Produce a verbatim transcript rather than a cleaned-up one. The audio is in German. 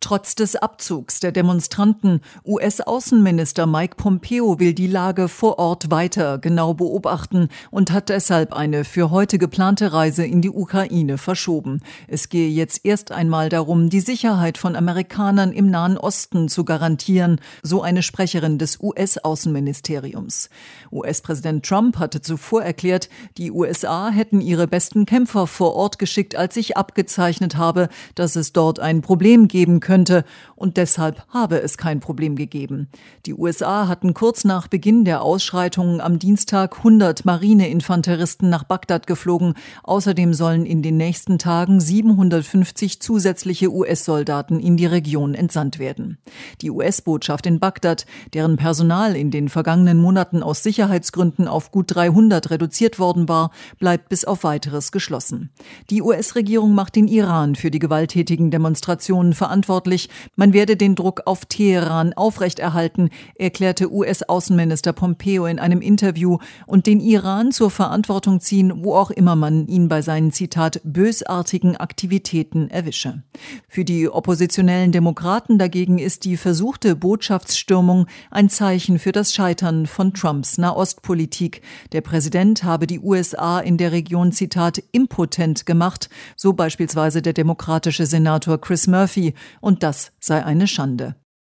Trotz des Abzugs der Demonstranten, U S-Außenminister Mike Pompeo will die Lage vor Ort weiter genau beobachten und hat deshalb eine für heute geplante Reise in die Ukraine verschoben. Es gehe jetzt erst einmal darum, die Sicherheit von Amerikanern im Nahen Osten zu garantieren, so eine Sprecherin des U S-Außenministeriums. U S-Präsident Trump hatte zuvor erklärt, die U S A hätten ihre besten Kämpfer vor Ort geschickt, als sich abgezeichnet habe, dass es dort ein Problem geben könnte. Könnte, und deshalb habe es kein Problem gegeben. Die U S A hatten kurz nach Beginn der Ausschreitungen am Dienstag hundert Marineinfanteristen nach Bagdad geflogen. Außerdem sollen in den nächsten Tagen siebenhundertfünfzig zusätzliche U S-Soldaten in die Region entsandt werden. Die U S-Botschaft in Bagdad, deren Personal in den vergangenen Monaten aus Sicherheitsgründen auf gut dreihundert reduziert worden war, bleibt bis auf Weiteres geschlossen. Die U S-Regierung macht den Iran für die gewalttätigen Demonstrationen verantwortlich. Man werde den Druck auf Teheran aufrechterhalten, erklärte U S-Außenminister Pompeo in einem Interview, und den Iran zur Verantwortung ziehen, wo auch immer man ihn bei seinen, Zitat, bösartigen Aktivitäten erwische. Für die oppositionellen Demokraten dagegen ist die versuchte Botschaftsstürmung ein Zeichen für das Scheitern von Trumps Nahostpolitik. Der Präsident habe die U S A in der Region, Zitat, impotent gemacht, so beispielsweise der demokratische Senator Chris Murphy. Und das sei eine Schande.